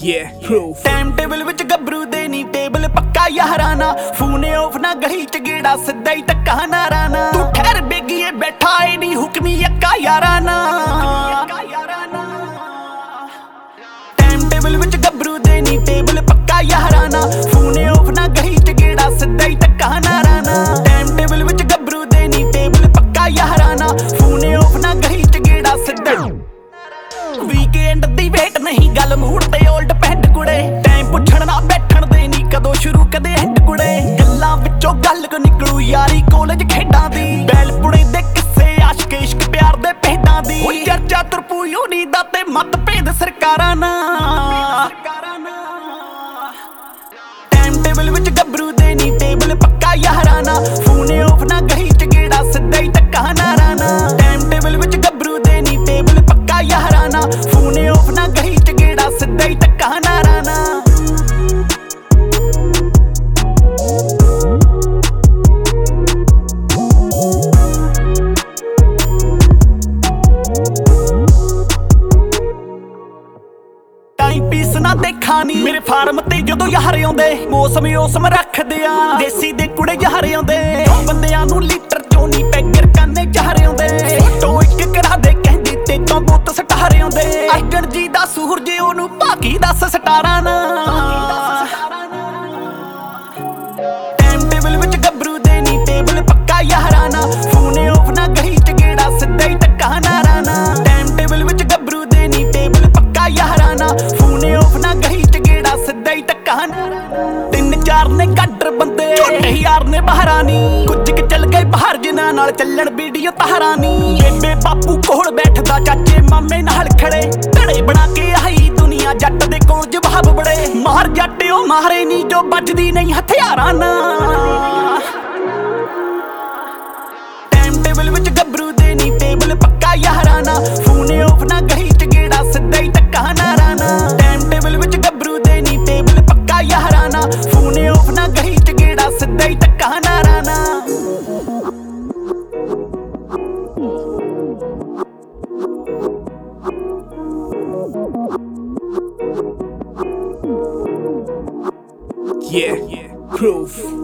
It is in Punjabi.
Yeah, proof. ਟਾਈਮ ਟੇਬਲ ਵਿੱਚ ਗੱਭਰੂ ਦੇ ਨੀ ਟੇਬਲ ਪੱਕਾ ਯਾਰਾਨਾ ਫੋਨ ਆਫ ਨਾ ਗਲੀ ਚ ਗੇੜਾ ਸਿੱਧਾ ਹੀ ਟੱਕਾ ਨਾਰਾਨਾ ਤੂੰ ਠਹਿਰ ਬੇਗੀਏ ਬੈਠਾ ਏ ਨੀ ਹੁਕਮੀ ਅੱਕਾ ਯਾਰਾਨਾ ਟਾਈਮ ਟੇਬਲ ਵਿੱਚ ਗੱਭਰੂ ਦੇ ਨੀ ਟੇਬਲ ਪੱਕਾ ਯਾਰਾਨਾ ਫੋਨ ਆਫ ਨਾ ਗਲੀ ਚ ਗੇੜਾ ਸਿੱਧਾ ਹੀ ਟੱਕਾ ਨਾਰਾਨਾ ਟਾਈਮ ਟੇਬਲ ਵਿੱਚ ਗੱਭਰੂ ਦੇ ਨੀ ਟੇਬਲ ਪੱਕਾ ਯਾਰਾਨਾ ਫੋਨ ਆਫ ਨਾ ਗਲੀ ਚ ਗੇੜਾ ਸਿੱਧਾ ਵੀਕਐਂਡ ਦੀ ਵੇਟ ਨਹੀਂ ਗੱਲ ਮੂਡ ਤੇ 올ਡ ਪੈਂਟ ਕੁੜੇ ਟਾਈਮ ਪੁੱਛਣ ਨਾ ਬੈਠਣ ਦੇ ਨਹੀਂ ਕਦੋਂ ਸ਼ੁਰੂ ਕਦੇ ਐਂਡ ਕੁੜੇ ਗੱਲਾਂ ਵਿੱਚੋਂ ਗੱਲ ਕੋ ਨਿਕਲੂ ਯਾਰੀ ਕਾਲਜ ਖੇਡਾਂ ਦੀ ਬੈਲਪੁੜੇ ਦੇ ਕਿੱਸੇ ਆਸ਼ਕ ਇਸ਼ਕ ਪਿਆਰ ਦੇ ਭੇਡਾਂ ਦੀ ਉਹ ਚਰਚਾ ਤੁਰਪੂ ਯੂਨੀ ਦਾ ਤੇ ਮਤਭੇਦ ਸਰਕਾਰਾਂ ਨਾਲ ਟਾਈਮ ਟੇਬਲ ਵਿੱਚ ਗੱਭਰੂ ਦੇ ਨਹੀਂ ਟੇਬਲ ਪੱਕਾ ਯਾਰਾਨਾ ਫੋਨ ਆਫ ਨਾ ਗਲੀ ਚ ਗੇੜਾ ਸਿੱਧਾ ਹੀ ਟੱਕਾ ਨਾਰਾਨਾ ਟਾਈਮ ਟੇਬਲ ਵਿੱਚ ਗੱਭਰੂ ਦੇ ਨਹੀਂ ਟੇਬਲ ਪੱਕਾ ਯਾਰਾਨਾ ਫੋਨ ਆਫ ਨਾ ਗਲੀ ਚ ਗੇੜਾ ਸਿੱਧਾ ਹੀ ਟੱਕਾ ਨਾਰਾਨਾ ਟਾਈਮ ਪੀਸ ਨਾ ਦੇਖਾ ਨੀ ਮੇਰੇ ਫਾਰਮ ਤੇ ਜਦੋਂ ਯਾਰ ਆਉਂਦੇ ਮੌਸਮ ਰੱਖਦੇ ਆ ਦੇਸੀ ਦੇ ਕੁੜੇ ਯਾਰ ਆਉਂਦੇ ਬੰਦਿਆਂ ਨੂੰ ਲੀਟਰ ਚੋਂ ਨੀ ਪੈਗਰ ਕਾਨੇ ਯਾਰ ਆਉਂਦੇ ਫੋਟੋ ਇੱਕ ਕਰਾ ਦੇ ਕਹਿੰਦੀ ਤੇ ਤੋਂ ਬੁੱਤ ਸਟਾਰ ਆਉਂਦੇ ਅਰਜਨ ਜੀ ਦਾ ਸੂਰਜ ਉਹਨੂੰ ਭਾਗੀ ਦੱਸ ਸਟਾਰਾਂ ਨਾ ਟਾਈਮ ਟੇਬਲ ਵਿੱਚ ਗੱਭਰੂ ਦੇ ਨੀ ਟੇਬਲ ਪੱਕਾ ਯਾਰਾਨਾ ਫੋਨ ਆਫ ਨਾ ਗਲੀ ਚ ਗੇੜਾ ਸਿੱਧਾ ਹੀ ਟੱਕਾ ਨਾਰਾਨਾ ਟਾਈਮ ਟੇਬਲ ਵਿੱਚ ਗੱਭਰੂ ਦੇ ਨੀ ਟੇਬਲ ਪੱਕਾ ਯਾਰਾਨਾ ਫੋਨ ਆਫ ਨਾ ਗਲੀ ਚ ਗੇੜਾ ਸਿੱਧਾ ਹੀ ਟੱਕਾ ਤਿੰਨ ਚਾਰ ਨੇ ਕੱਢਰ ਬੰਦੇ ਝੋਟੇ ਯਾਰ ਨੇ ਬਹਾਰਾਂ ਨੀ ਕੁਝ ਕਿ ਚੱਲ ਗਏ ਬਾਹਰ ਜਿਨ੍ਹਾਂ ਨਾਲ ਚੱਲਣ ਵੀਡੀਓ ਤਾਰਾਂ ਨੀ ਬੇਬੇ ਬਾਪੂ ਕੋਲ ਬੈਠਦਾ ਚਾਚੇ ਮਾਮੇ ਨਾਲ ਖੜੇ ਧੜੇ ਬਣਾ ਕੇ ਆਈ ਦੁਨੀਆ ਜੱਟ ਦੇ ਕੋਲ ਜਵਾਬ ਬੜੇ ਮਾਰ ਜੱਟ ਉਹ ਮਾਰੇ ਨੀ ਜੋ ਵੱਜਦੀ ਨਹੀਂ ਹਥਿਆਰਾਂ ਨਾਲ ਟਾਈਮ ਟੇਬਲ ਵਿੱਚ ਗੱਭਰੂ ਦੇ ਨੀ ਟੇਬਲ ਪੱਕਾ ਯਾਰਾਨਾ ਫੋਨ ਆਫ ਨਾ ਗਲੀ ਚ ਗੇੜਾ ਸਿੱਧਾ ਹੀ ਟੱਕਾ ਨਾਰਾਨਾ ਟਾਈਮ ਟੇਬਲ ਵਿੱਚ ਗੱਭਰੂ ਦੇ ਨੀ ਟੇਬਲ ਪੱਕਾ ਯਾਰਾਨਾ ਫੋਨ ਆਫ ਨਾ ਗਲੀ ਚ ਗੇੜਾ ਸਿੱਧਾ ਹੀ ਟੱਕਾ ਨਾਰਾਨਾ Yeah, proof.